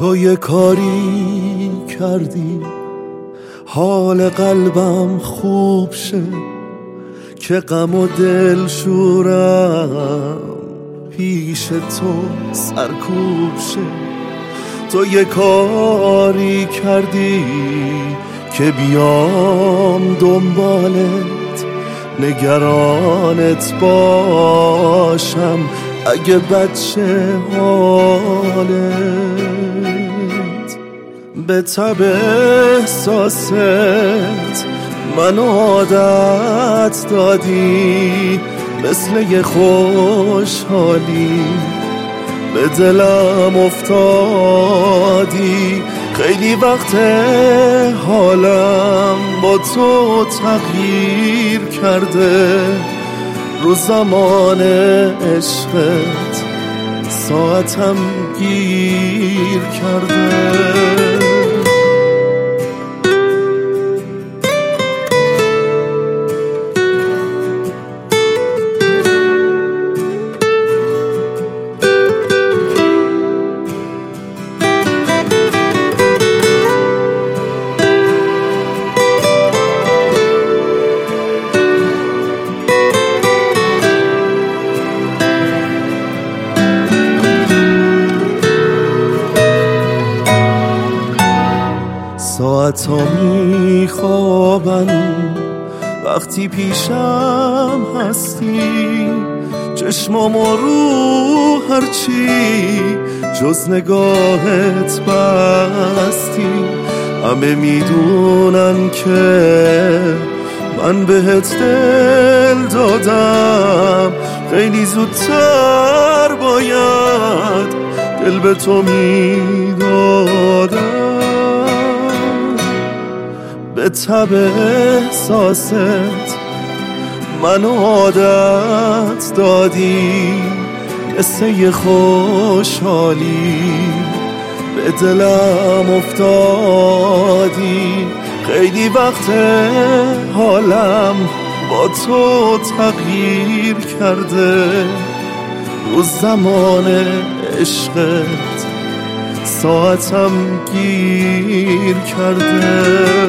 تو یه کاری کردی حال قلبم خوب شه، که غم و دل شورم پیش تو سرکوب شه. تو یه کاری کردی که بیام دنبالت، نگرانت باشم اگه بچه حالت. به تب احساست من عادت دادی، مثل یه خوشحالی به دلم افتادی. خیلی وقت حالم با تو تغییر کرده، رو زمان عشقت ساعتم گیر کرده. ساعتا میخوابن وقتی پیشم هستی، چشمامو رو هرچی جز نگاهت بستی. همه میدونن که من بهت دل دادم، خیلی زودتر باید دل به تو میدادم. به تب احساست منو عادت دادی، مثل یه خوشحالی به دلم افتادی. خیلی وقت حالم با تو تغییر کرده، رو زمان عشقت ساعتم گیر کرده.